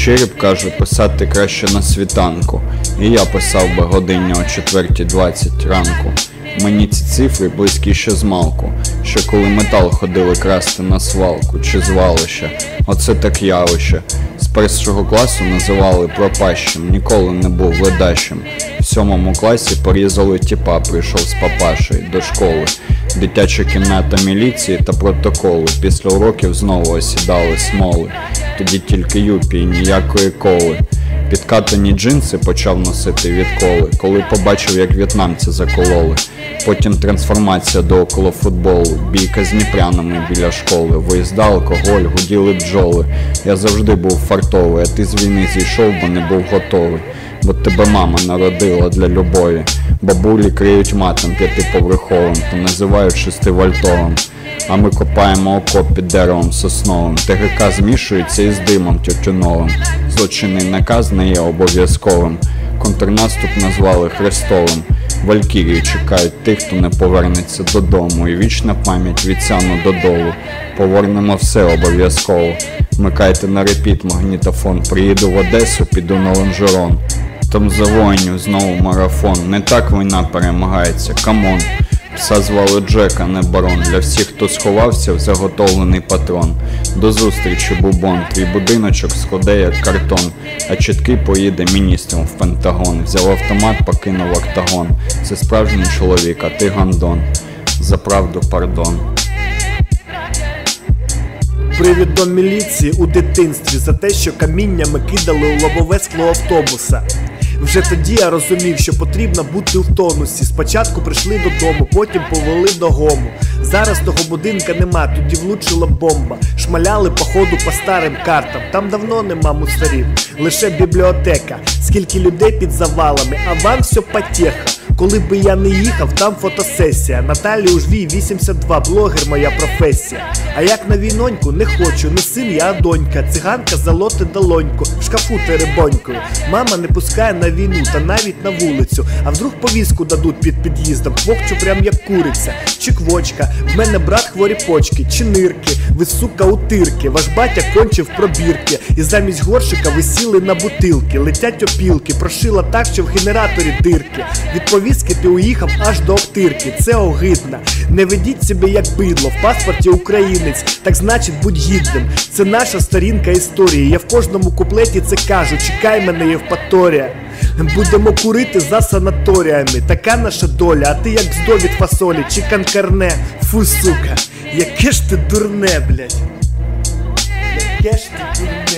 Череп каже писати краще на світанку, і я писав би годині о 4:20 ранку. Мені ці цифри близькі ще змалку, ще коли метал ходили красти на свалку чи звалище. Оце так явище. З першого класу називали пропащим, ніколи не був ледащим. В 7 класі порізали тіпа, прийшов з папашею до школи. Дитяча кімната міліції та протоколи. Після уроків знову осідали смоли. Тоді тільки юпі і ніякої коли. Підкатані джинси почав носити відколи, коли побачив, як в'єтнамці закололи. Потім трансформація до околофутболу, бійка з дніпрянами біля школи, виїзда, алкоголь, гуділи бджоли. Я завжди був фартовий, а ти з війни зійшов, бо не був готовий. Бо тебе мама народила для любові. Бабулі криють матом 5-поверховим, та називають 6-вольтовим. А ми копаємо окоп під деревом сосновим. ТГК змішується із димом тютюновим. Злочинний наказ не є обов'язковим. Контрнаступ назвали Хрестовим. Валькірії чекають тих, хто не повернеться додому. І вічна пам'ять від Сяну додолу. Повернемо все обов'язково. Вмикайте на репіт магнітофон. Приїду в Одесу, піду на лонжерон. Там за воїнів знову марафон. Не так війна перемагається, камон. Пса звали Джека, не барон. Для всіх, хто сховався в заготовлений патрон. До зустрічі, бубон. Твій будиночок сходе як картон. А чіткий поїде міністром в Пентагон. Взяв автомат, покинув октагон. Це справжній чоловік, а ти гандон. За правду пардон. Привід до міліції у дитинстві за те, що каміннями кидали у лобове скло автобуса. Вже тоді я розумів, що потрібно бути в тонусі. Спочатку прийшли додому, потім повели до гому. Зараз того будинка нема, тоді влучила бомба. Шмаляли походу по старим картам. Там давно нема мусорів, лише бібліотека. Скільки людей під завалами, а вам все потеха. Коли би я не їхав, там фотосесія. Наталі Ужвій 82, блогер моя професія. А як на війноньку, не хочу, не син я, а донька. Циганка залоти долоньку, в шкафу теребонькою. Мама не пускає на війну, та навіть на вулицю. А вдруг повістку дадуть під під'їздом, квокчу прям як куриця. Чи квочка, в мене брат хворі почки, чи нирки, ви сука утирки. Ваш батя кончив пробірки, і замість горшика висіли на бутилки. Летять опілки, прошила так, що в генераторі дирки. Від повістки ти уїхав аж до Охтирки, це огидно. Не ведіть себе як бидло, в паспорті українець, так значить будь гідним. Це наша сторінка історії, я в кожному куплеті це кажу, чекай мене Євпаторія. Будемо курити за санаторіями, така наша доля, а ти як здо від фасолі чи канкарне. Фу, сука, яке ж ти дурне, блядь. Яке ж ти дурне.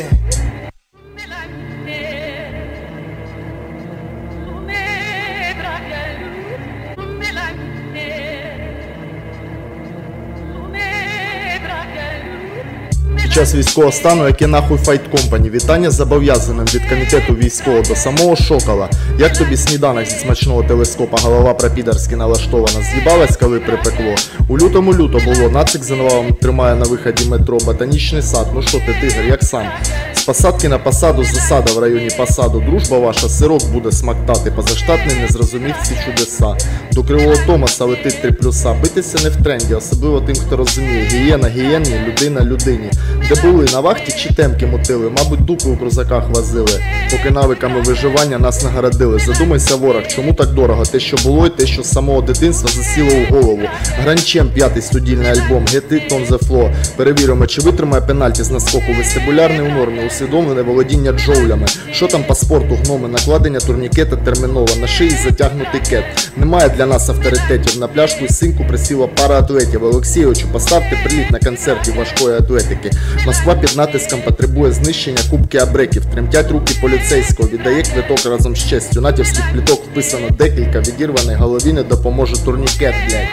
Під час військового стану, яке нахуй Fight Company. Вітання зобов'язаним від комітету військового до самого Шокола. Як тобі сніданок зі смачного телескопа, голова пропідерськи налаштована, з'їбалась, коли припекло? У лютому люто було, нацик за новим тримає на виході метро, ботанічний сад, ну що ти, тигр, як сам? З посадки на посаду, засада в районі посаду, дружба ваша, сирок буде смактати, позаштатний не зрозумів ці чудеса. До Кривого Томаса летить 3 плюса, битися не в тренді, особливо тим, хто розуміє, гієна гієнні, людина людині. Де були, на вахті чи темки мутили, мабуть дупи у крузаках возили, поки навиками виживання нас нагородили. Задумайся, ворог, чому так дорого, те що було і те, що з самого дитинства засіло у голову. Гранчем 5-й студійний альбом, Get It on the Floor. Перевіримо, чи витримає пенальті з наскоку, вестибулярний у нормі, усвідомлене володіння джоулями. Що там по спорту, гноми, накладення турнікета терміново, на шиї затягнутий кет. Немає для нас авторитетів, на пляшку і синьку присіла пара атлетів. Олексійовичу, поставте приліт на концерті важкої атлетики. Москва під натиском потребує знищення кубки абреків. Тремтять руки поліцейського, віддає квиток разом з честю. Натівських пліток вписано декілька, відірваний голові не допоможе турнікет, блядь.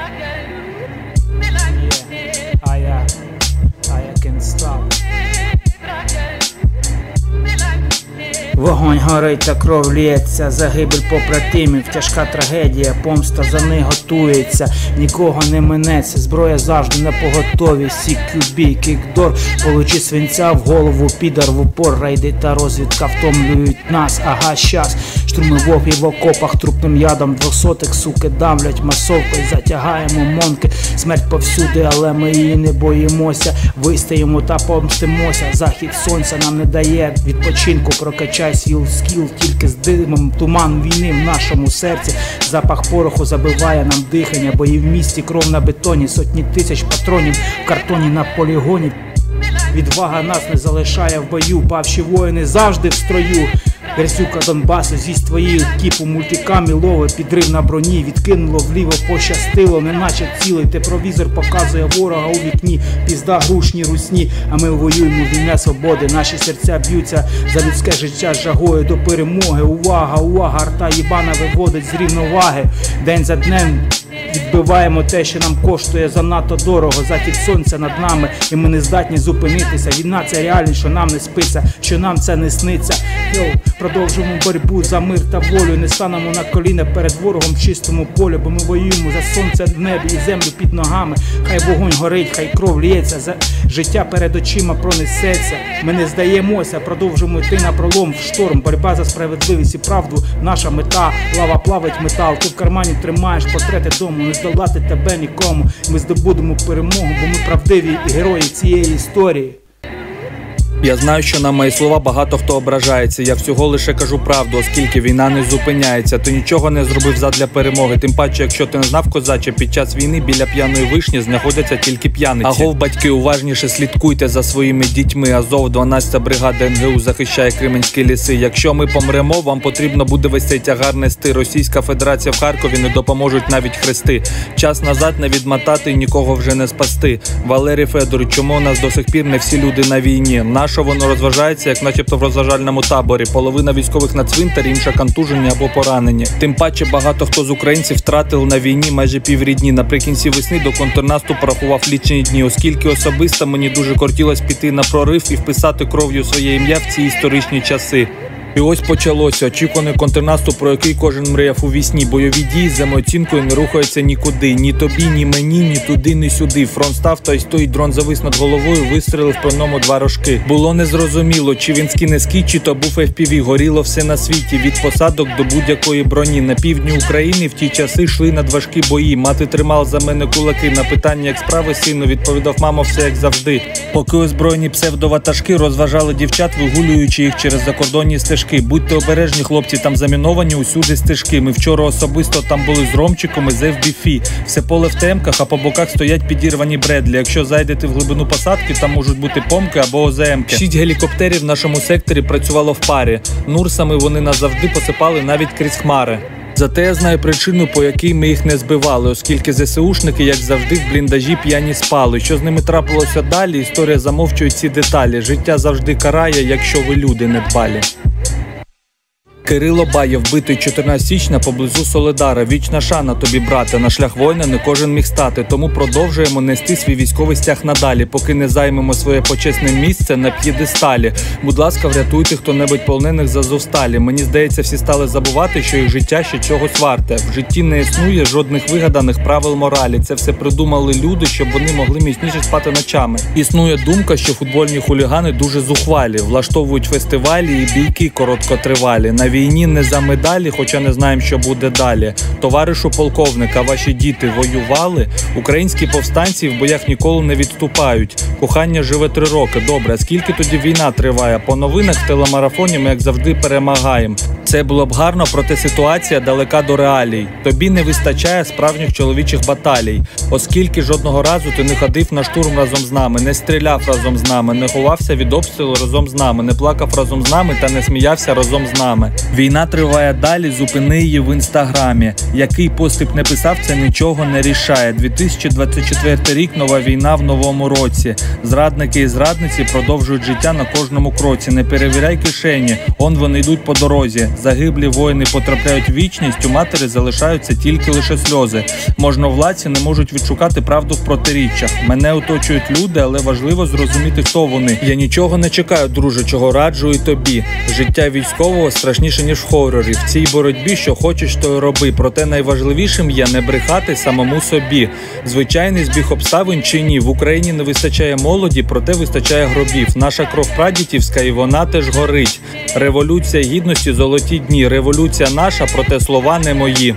Вогонь горить та кров лється, загибель побратимів, тяжка трагедія, помста за них готується, нікого не минеться, зброя завжди на поготові, CQB, кікдор, получи свинця в голову, підар в упор, рейди та розвідка втомлюють нас, ага, щас, Штурми вовки в окопах трупним ядом 200-х, суки давлять масовкою, затягаємо монки. Смерть повсюди, але ми її не боїмося. Вистоїмо та помстимося. Захід сонця нам не дає відпочинку. Прокачай скіл, тільки з димом туман війни в нашому серці. Запах пороху забиває нам дихання. Бої в місті, кров на бетоні, сотні тисяч патронів в картоні на полігоні. Відвага нас не залишає в бою, павші воїни завжди в строю. Грязюка Донбасу, з'їсть твої кіпу мультиками лови, підрив на броні, відкинуло вліво, пощастило, неначе цілий тепловізор показує ворога у вікні, пізда грушні русні, а ми воюємо в ім'я свободи, наші серця б'ються за людське життя з жагою до перемоги. Увага, увага, арта їбана виводить з рівноваги, день за днем відбиваємо те, що нам коштує занадто дорого. Захід сонця над нами, і ми не здатні зупинитися. Війна – це реальність, що нам не спиться, що нам це не сниться. Продовжуємо боротьбу за мир та волю, не станемо на коліна перед ворогом в чистому полі, бо ми воюємо за сонце в небі і землю під ногами. Хай вогонь горить, хай кров лється, за життя перед очима пронесеться. Ми не здаємося, продовжуємо йти на пролом в шторм. Боротьба за справедливість і правду – наша мета. Лава плавить метал, ти в кармані тримаєш портрети дому. Не здолати тебе нікому. Ми здобудемо перемогу, бо ми правдиві і герої цієї історії. Я знаю, що на мої слова багато хто ображається. Я всього лише кажу правду, оскільки війна не зупиняється. Ти нічого не зробив задля перемоги. Тим паче, якщо ти не знав, козаче, під час війни біля п'яної вишні знаходяться тільки п'яниці. Агов, батьки, уважніше слідкуйте за своїми дітьми. Азов, 12-та бригада НГУ захищає Кременські ліси. Якщо ми помремо, вам потрібно буде весь цей тягар нести. Російська Федерація в Харкові не допоможуть навіть хрести. Час назад не відмотати і нікого вже не спасти. Валерій Федорович, чому у нас до сих пір не всі люди на війні? Що воно розважається, як начебто в розважальному таборі. Половина військових на цвинтарі, інша контужені або поранені. Тим паче багато хто з українців втратив на війні майже піврідні. Наприкінці весни до контрнаступу рахував лічені дні, оскільки особисто мені дуже хотілося піти на прорив і вписати кров'ю своє ім'я в ці історичні часи. І ось почалося очікуваний контрнаступ, про який кожен мріяв у вісні. Бойові дії з самооцінкою не рухаються нікуди. Ні тобі, ні мені, ні туди, ні сюди. Фронт став, та й стоїть, дрон завис над головою, вистрелив по ньому 2 рожки. Було незрозуміло, чи він скине ски, чи то був FPV. Горіло все на світі, від посадок до будь-якої броні. На півдні України в ті часи йшли надважкі бої. Мати тримала за мене кулаки. На питання, як справи, сину, відповідав: мамо, все як завжди. Поки озброєні псевдоватажки розважали дівчат, вигулюючи їх через закордонні стежки. Будьте обережні, хлопці, там заміновані усюди стежки. Ми вчора особисто там були з Ромчиком і з FBF. Все поле в темках, а по боках стоять підірвані Бредлі. Якщо зайдете в глибину посадки, там можуть бути помки або ОЗМки. 6 гелікоптерів в нашому секторі працювало в парі. Нурсами вони нас завжди посипали навіть крізь хмари. Зате я знаю причину, по якій ми їх не збивали, оскільки ЗСУшники, як завжди, в бліндажі п'яні спали. Що з ними трапилося далі, історія замовчує ці деталі. Життя завжди карає, якщо ви люди недбалі. Кирило Баєв, вбитий 14 січня поблизу Солидара. Вічна шана тобі, брате, на шлях воїна не кожен міг стати. Тому продовжуємо нести свій військовий стяг надалі, поки не займемо своє почесне місце на п'єдесталі. Будь ласка, врятуйте хто-небудь полонених з Азовсталі. Мені здається, всі стали забувати, що їх життя ще чогось варте. В житті не існує жодних вигаданих правил моралі. Це все придумали люди, щоб вони могли міцніше спати ночами. Існує думка, що футбольні хулігани дуже зухвалі, влаштовують фестивалі і бійки короткотривалі. На війні не за медалі, хоча не знаємо, що буде далі. Товаришу полковника, ваші діти воювали? Українські повстанці в боях ніколи не відступають. Кохання живе 3 роки. Добре, скільки тоді війна триває? По новинах в телемарафоні ми, як завжди, перемагаємо. Це було б гарно, проте ситуація далека до реалій. Тобі не вистачає справжніх чоловічих баталій. Оскільки жодного разу ти не ходив на штурм разом з нами, не стріляв разом з нами, не ховався від обстрілу разом з нами, не плакав разом з нами та не сміявся разом з нами. Війна триває далі, зупини її в інстаграмі. Який постіп не писав, це нічого не рішає. 2024 рік, нова війна в новому році. Зрадники і зрадниці продовжують життя на кожному кроці. Не перевіряй кишені, он вони йдуть по дорозі. Загиблі воїни потрапляють в вічність, у матері залишаються тільки лише сльози. Можновладці не можуть відшукати правду в протиріччях. Мене оточують люди, але важливо зрозуміти, хто вони. Я нічого не чекаю, друже, чого раджу і тобі. Життя військового страшніше, більше, ніж в хорорі. В цій боротьбі, що хочеш, то й роби. Проте найважливішим є не брехати самому собі. Звичайний збіг обставин чи ні. В Україні не вистачає молоді, проте вистачає гробів. Наша кров прадідівська і вона теж горить. Революція гідності, золоті дні. Революція наша, проте слова не мої.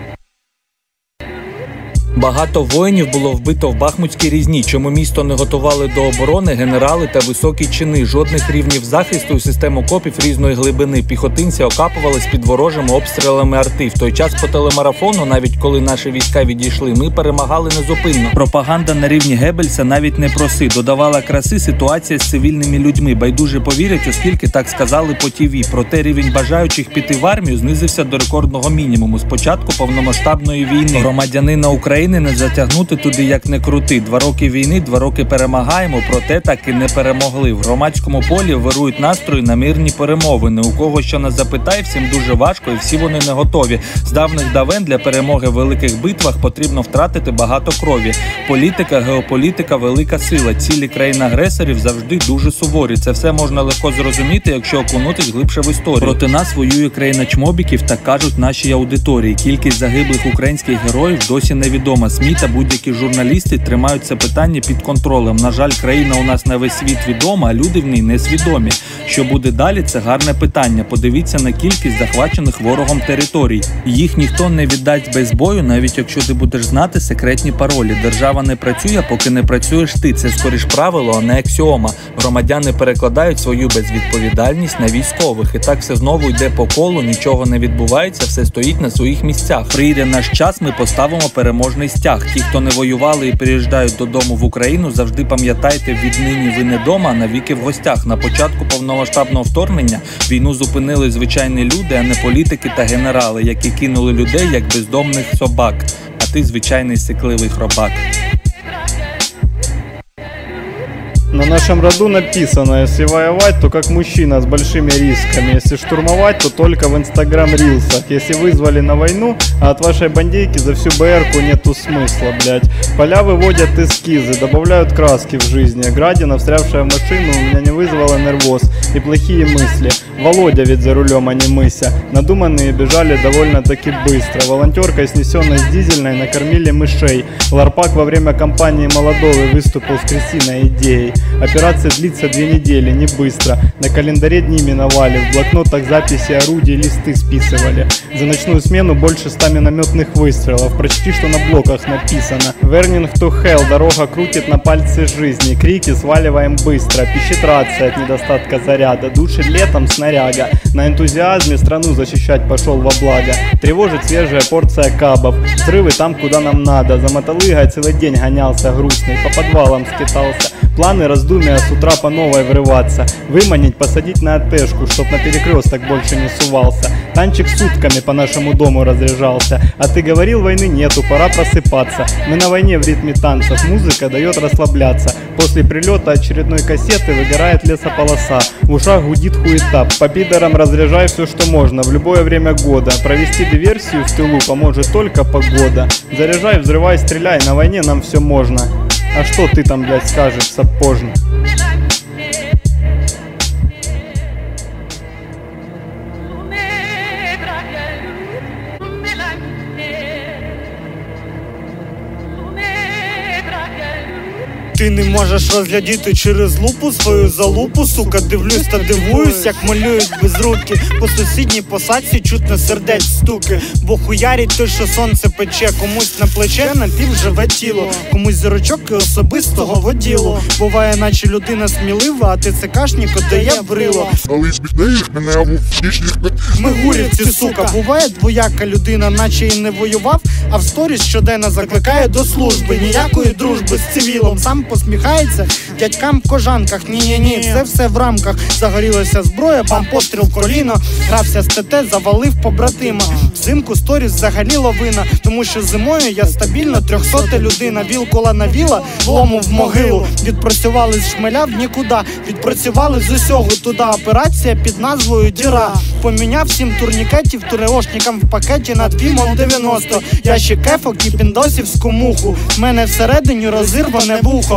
Багато воїнів було вбито в Бахмутській різні, чому місто не готували до оборони генерали та високі чини. Жодних рівнів захисту і систем окопів різної глибини. Піхотинці окапувались під ворожими обстрілами арти. В той час по телемарафону, навіть коли наші війська відійшли, ми перемагали незупинно. Пропаганда на рівні Геббельса навіть не проси. Додавала краси ситуація з цивільними людьми. Байдуже повірять, оскільки так сказали по ТІВІ. Проте рівень бажаючих піти в армію знизився до рекордного мінімуму з початку повномасштабної війни. Громадянина України не затягнути туди як не крути. 2 роки війни, 2 роки перемагаємо, проте так і не перемогли. В громадському полі вирують настрої на мирні перемовини. У кого що не запитай, всім дуже важко і всі вони не готові. З давних давен для перемоги в великих битвах потрібно втратити багато крові. Політика, геополітика – велика сила. Цілі країн-агресорів завжди дуже суворі. Це все можна легко зрозуміти, якщо окунутись глибше в історію. Проти нас воює країна чмобіків, так кажуть нашій аудиторії. Кількість загиблих українських героїв досі невідома. СМІ та будь-які журналісти тримають це питання під контролем. На жаль, країна у нас на весь світ відома, а люди в ній несвідомі. Що буде далі – це гарне питання. Подивіться на кількість захвачених ворогом територій. Їх ніхто не віддасть без бою, навіть якщо ти будеш знати секретні паролі. Держава не працює, поки не працюєш ти. Це скоріш правило, а не аксіома. Громадяни перекладають свою безвідповідальність на військових. І так все знову йде по колу, нічого не відбувається, все стоїть на своїх місцях. Прийде наш час, ми поставимо переможний стяг. Ті, хто не воювали і приїжджають додому в Україну, завжди пам'ятайте, віднині ви не дома, а навіки в гостях. На початку повномасштабного вторгнення війну зупинили звичайні люди, а не політики та генерали, які кинули людей як бездомних собак. А ти звичайний сикливий хробак. На нашем роду написано, если воевать, то как мужчина с большими рисками. Если штурмовать, то только в инстаграм-рилсах. Если вызвали на войну, а от вашей бандейки за всю БРку нету смысла, блять. Поля выводят эскизы, добавляют краски в жизни. Градина, встрявшая в машину, у меня не вызвала нервоз и плохие мысли. Володя ведь за рулем, а не Мыся. Надуманные бежали довольно-таки быстро. Волонтеркой, снесенной с дизельной, накормили мышей. Ларпак во время кампании Молодовый выступил с крысиной идеей. Операция длится 2 недели, не быстро. На календаре дни миновали, в блокнотах записи орудий листы списывали. За ночную смену больше 100 минометных выстрелов, прочти, что на блоках написано. Вернинг to hell, дорога крутит на пальцы жизни. Крики сваливаем быстро, пищит рация от недостатка заряда. Душит летом снаряга, на энтузиазме страну защищать пошел во благо. Тревожит свежая порция кабов, взрывы там, куда нам надо. За мотолыгой целый день гонялся грустный, по подвалам скитался. Планы, раздумия, с утра по новой врываться. Выманить, посадить на АТшку, чтоб на перекресток больше не сувался. Танчик сутками по нашему дому разряжался. А ты говорил, войны нету, пора просыпаться. Мы на войне в ритме танцев, музыка дает расслабляться. После прилета очередной кассеты выгорает лесополоса. В ушах гудит хуета. По пидорам разряжай все, что можно, в любое время года. Провести диверсию в тылу поможет только погода. Заряжай, взрывай, стреляй, на войне нам все можно. А что ты там, блядь, скажешь, сапожник? Ти не можеш розглядіти через лупу свою залупу, сука, дивлюсь та дивуюсь, як малюють без руки. По сусідній посадці чутно сердець стуки, бо хуярить той, що сонце пече. Комусь на плече напівживе тіло, комусь зірочок і особистого воділо. Буває, наче людина смілива, а ти ЦКшник отдає брило. Ми гурівці, сука, буває двояка людина, наче і не воював, а в сторіс щоденно закликає до служби. Ніякої дружби з цивілом, сам посміхається дядькам в кожанках. Ні-ні-ні, це все в рамках. Загорілася зброя, бам, постріл в коліно. Грався з ТТ, завалив побратима. Взимку сторіс взагалі лавина, тому що зимою я стабільно 300 людина. Вілкула на віла, лому в могилу. Відпрацювали з шмеля в нікуди, відпрацювали з усього туди. Операція під назвою Діра. Поміняв 7 турнікетів туреошникам в пакеті на Твімон 90. Ящик ефок і піндосівську муху. В мене всередині розірване вухо.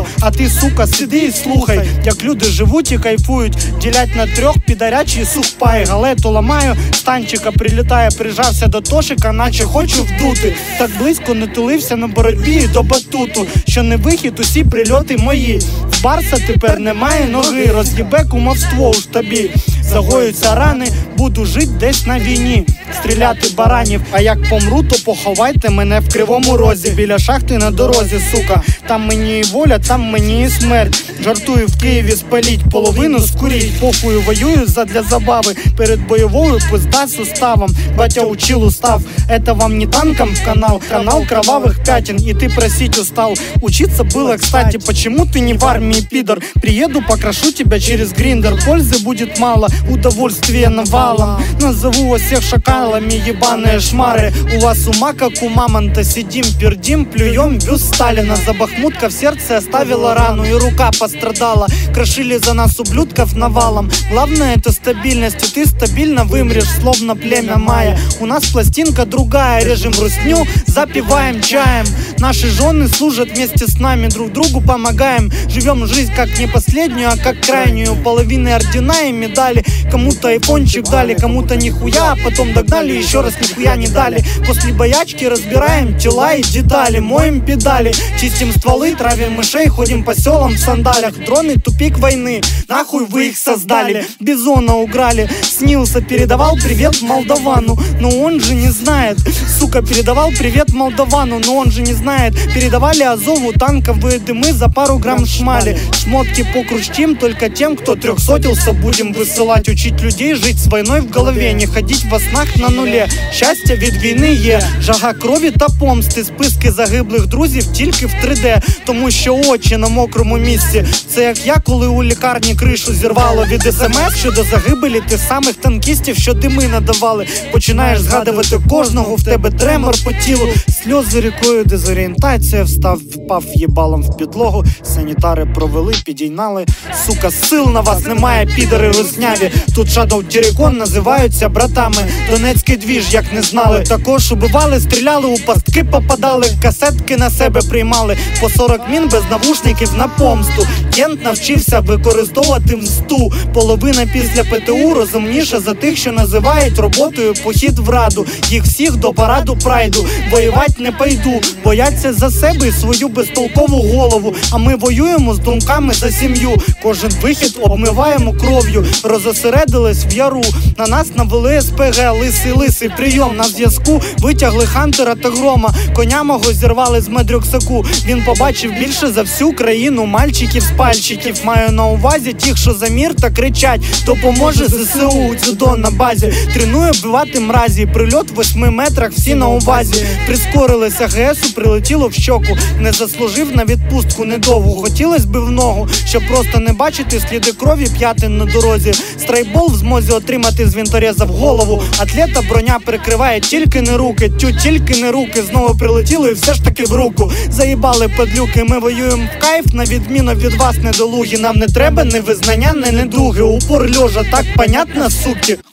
круто. А ти, сука, сиди і слухай, як люди живуть і кайфують. Ділять на трьох підарячий сухпай. Галету ламаю, станчика прилітає, прижався до тошика, наче хочу вдути. Так близько не тулився на боротьбі до батуту, що не вихід, усі прильоти мої. В Барса тепер немає ноги, роз'їбе кумовство у штабі. Загоються рани, буду жить десь на війні, стріляти баранів. А як помру, то поховайте мене в Кривому Розі, біля шахти на дорозі, сука. Там мені і воля, там мені і смерть. Жартую, в Києві спаліть, половину скуріть. Похую, воюю задля забави, перед бойовою пизда суставом. Батя учил устав, это вам не танком в канал. Канал кровавых пятен, и ты просить устал. Учиться было, кстати, почему ты не в армии, пидор? Приеду, покрашу тебя через гриндер. Пользы будет мало, удовольствия навалом. Назову вас всех шакалами, ебаные шмары. У вас ума, как у мамонта, сидим, пердим, плюем бюст Сталина. За Бахмутка в сердце оставила рану, и рука пострадала. Крошили за нас ублюдков навалом. Главное это стабильность, и ты стабильно вымрешь, словно племя майя. У нас пластинка другая, режем русню, запиваем чаем. Наши жены служат вместе с нами, друг другу помогаем. Живем жизнь как не последнюю, а как крайнюю. Половины ордена и медали. Кому-то айфончик дали, кому-то нихуя, а потом догнали, еще раз нихуя не дали. После боячки разбираем тела и детали, моем педали, чистим стволы, травим мышей, ходим по селам в сандалях. Дроны, тупик войны, нахуй вы их создали. Бизона уграли, снился, передавал привет Молдовану, но он же не знает. Сука, передавал привет Молдовану, но он же не знает. Передавали Азову танковые дымы за пару грамм шмали. Шмотки покрутим только тем, кто трехсотился, будем высылать. Учить людей жить с войной в голове, не ходить во снах на нуле. Щастя від війни є, жага крові та помсти. Списки загиблих друзів тільки в 3D, тому що очі на мокрому місці. Це як я, коли у лікарні кришу зірвало від СМС щодо загибелі тих самих танкістів, що дими надавали. Починаєш згадувати кожного, в тебе тремор по тілу. Сльози рікою, дезорієнтація, впав їбалом в підлогу. Санітари провели, підійнали. Сука, сил на вас немає, підари русняві. Тут Shadow Терекон називаються братами. Донецький двіж, як не знали. Також убивали, стріляли, у пастки попадали. Касетки на себе приймали. По 40 мін без навушників на помсту. Кент навчився використовувати мсту. Половина після ПТУ розумніша за тих, що називають роботою похід в Раду. Їх всіх до параду прайду. Воювать не пойду. Бояться за себе і свою безтолкову голову. А ми воюємо з думками за сім'ю. Кожен вихід обмиваємо кров'ю. Розосередились в яру. На нас навели СПГ, лисий прийом. На зв'язку витягли Хантера та Грома. Коня мого зірвали з медрюксаку. Він побачив більше за всю країну мальчиків з пальчиків. Маю на увазі тих, що за мір та кричать. Допоможе ЗСУ, дзюдо на базі. Тренує вбивати мразі. Прильот в 8 метрах, всі на увазі. Прискорились АГСу, прилетіло в щоку. Не заслужив на відпустку недовгу. Хотілось би в ногу, щоб просто не бачити сліди крові п'ятин на дорозі. Страйкбол в змозі отримати з вінтореза в голову. Атлета броня прикриває тільки не руки. Тільки не руки. Знову прилетіло і все ж таки в руку. Заїбали падлюки, ми воюємо в кайф. На відміну від вас недолугі. Нам не треба ні визнання, ні недуги. Упор льожа, так понятно, суки?